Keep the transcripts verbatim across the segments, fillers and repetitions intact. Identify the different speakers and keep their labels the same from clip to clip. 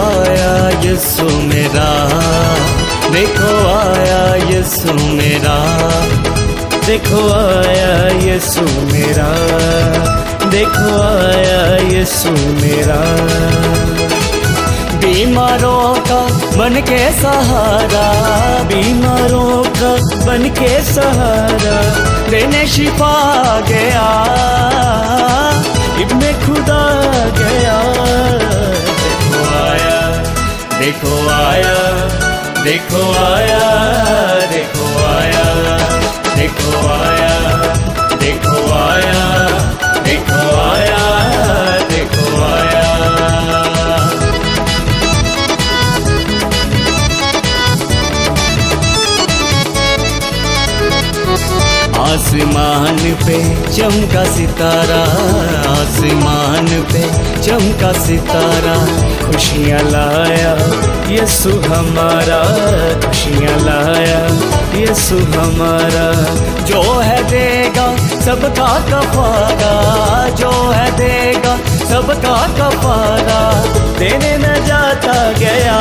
Speaker 1: आया यीशु मेरा, देखो आया यीशु मेरा, देखो आया यीशु मेरा, देखो आया यीशु मेरा। बीमारों का बन के सहारा, बीमारों का बन के सहारा, देने शिफा गया, इब्ने खुदा गया। देखो आया, देखो आया, देखो आया, देखो आया, देखो आया, देखो आया, देखो आया, देखो आया। आसमान पे चमका सितारा, आसमान पे चमका सितारा, खुशियाँ लाया यीशु हमारा, खुशियाँ लाया यीशु हमारा। जो है देगा सबका कफारा, जो है देगा सबका कफारा, देने में जाता गया,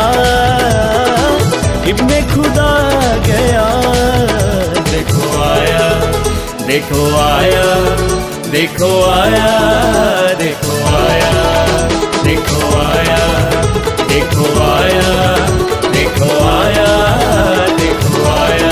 Speaker 1: इब्ने खुदा गया। देखो आया, देखो आया, देखो आया, देखो आया, देखो आया, देखो आया, देखो आया, देखो आया।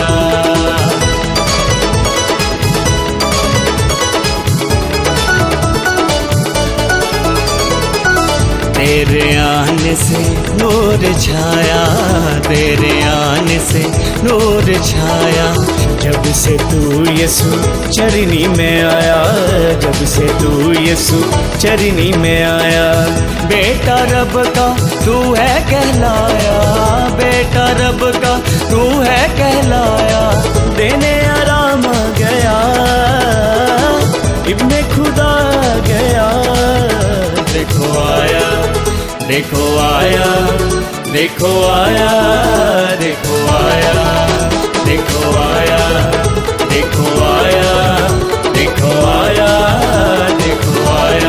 Speaker 1: तेरे आने से नूर छाया, तेरे आने से नूर छाया, जब से तू यीशु चरनी में आया, जब से तू यीशु चरनी में आया। बेटा रब का तू है कहलाया, बेटा रब का तू है कहलाया, देने आराम गया, इब्ने खुदा गया। देखो आया, देखो आया, देखो आया, देखो आया, देखो आया, देखो आया, देखो आया, देखो आया।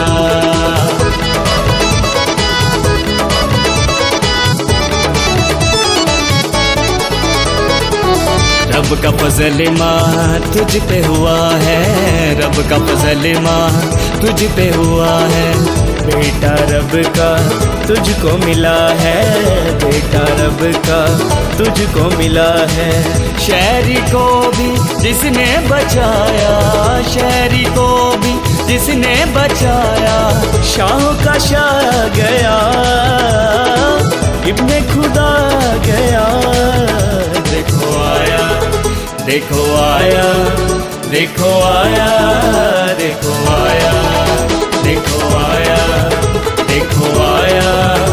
Speaker 1: रब का फज़ल माँ तुझ पे हुआ है, रब का फज़ल माँ तुझ पे हुआ है, बेटा रब का तुझको मिला है, बेटा रब का तुझको मिला है। शहरी को भी जिसने बचाया, शहरी को भी जिसने बचाया, शाह का शाह गया, इब्ने खुदा गया। देखो आया, देखो आया, देखो आया, देखो आया, देखो आया, देखो आया।